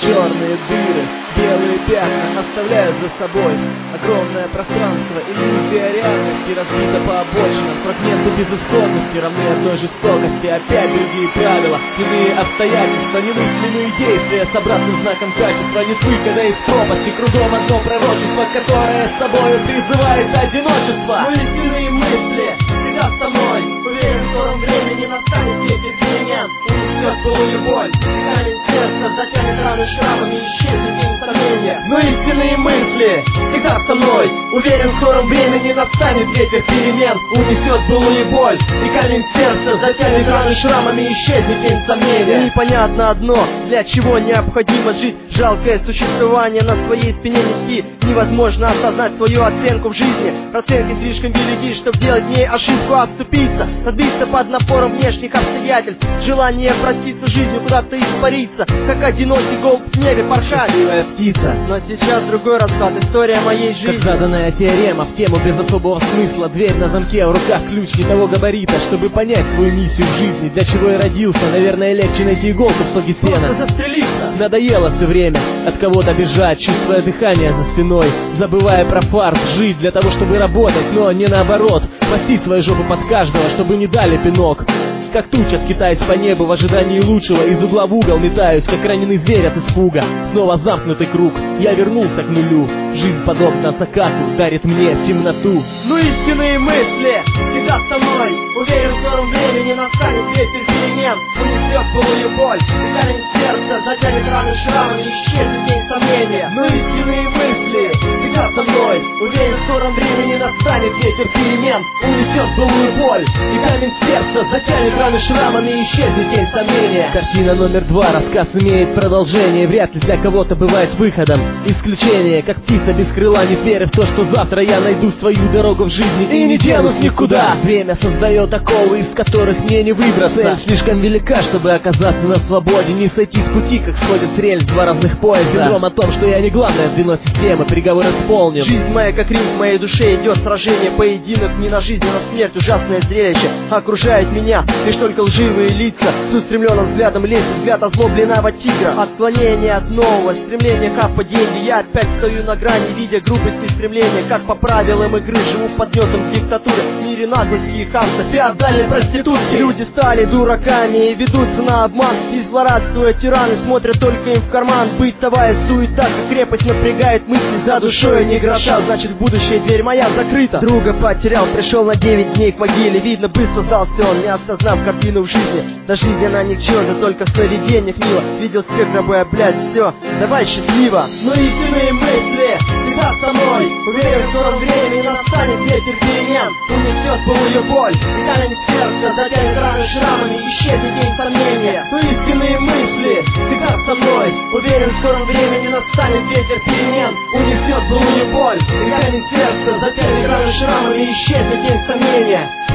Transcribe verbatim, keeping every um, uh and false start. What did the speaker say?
черные дыры, белые пятна оставляют за собой огромное пространство. Иллюзия реальности разбита по обочинам, фрагменты безысходности равны одной жестокости. Опять другие правила, иные обстоятельства, немыслимые действия с обратным знаком качества. Нет выхода из пропасти, кругом одно пророчество, которое с собой призывает одиночество. Но истинные мысли всегда со мной. Уверен, в скором времени настанет ветер перемен, унесет былую боль, камень сердца затянет раны шрамами, исчезнет день сомнения. Но истинные мысли всегда со мной. Уверен, в скором времени настанет ветер перемен, унесет былую боль, и камень сердца затянет раны шрамами, исчезнет день сомнения. Непонятно одно, для чего необходимо жить. Жалкое существование на своей спине нести. Невозможно осознать свою оценку в жизни. Расценки слишком велики, чтобы делать в ней ошибку, оступиться, разбиться под напором внешних обстоятельств. Желание проститься жизнью, куда-то испариться, как одинокий голубь в небе порхать. Счастливая птица. Но сейчас другой расклад, история моей жизни. Как заданная теорема в тему без особого смысла. Дверь на замке, в руках ключ не того габарита, чтобы понять свою миссию в жизни. Для чего я родился, наверное, легче найти иголку в стоге сена. Просто застрелиться. Надоело все время от кого-то бежать, чувствуя дыхание за спиной, забывая про фарт, жить для того, чтобы работать, но не наоборот, пасти свою жопу под каждого, чтобы не дали пинок. Как туча скитаясь по небу в ожидании лучшего, из угла в угол метаюсь, как раненый зверь от испуга. Снова замкнутый круг, я вернулся к нулю. Жизнь, подобно закату, дарит мне темноту. Но истинные мысли всегда со мной. Уверен, в скором времени настанет ветер перемен, унесет былую боль, и камень сердца затянет раны шрамами, исчезнет день сомнения. Но истинные мысли всегда со мной. Уверен, в скором времени настанет ветер перемен, унесет былую боль, и камень сердца затянет раны шрамами, исчезнет день сомнения. Картина номер два. Рассказ имеет продолжение. Вряд ли для кого-то бывает выходом исключение. Как птица без крыла, не веря в то, что завтра я найду свою дорогу в жизни и не денусь никуда. Время создает оковы, из которых мне не выбраться. Цель слишком велика, чтобы оказаться на свободе, не сойти с пути, как сходят с рельс два разных поезда. Синдром о том, что я не главное звено системы, приговор исполнен. Жизнь моя как ринг, в моей душе идет сражение, поединок не на жизнь, а на смерть. Ужасное зрелище окружает меня, лишь только лживые лица с устремленным взглядом лезет взгляд озлобленного тигра. Отклонение от нового, стремление к падению. Я опять стою на грани, видя грубости стремления, как по правилам игры живу под гнетом диктатуры. В мире наглости и хамства, феодальной проститутки. Люди стали дураками и ведутся на обман, и злорадствуя тираны смотрят только им в карман. Бытовая суета, как крепость, напрягает мысли, за душой не гроша, значит в будущее дверь моя закрыта. Друга потерял, пришел на девять дней к могиле, видно быстро сдался он, не осознав картину в жизни. Да жизнь она никчемна, только в сновидениях мило. Видел всех рабоя, блядь, все, давай счастливо. Но истинные мысли всегда со мной. Уверен, в скором времени настанет ветер перемен, унесет былую боль, и камень сердца затянет раны шрамами, исчезнет день сомнения. Но истинные мысли всегда со мной. Уверен, в скором времени настанет ветер перемен, унесет былую боль, и камень сердца затянет раны шрамами, исчезнет день сомнения.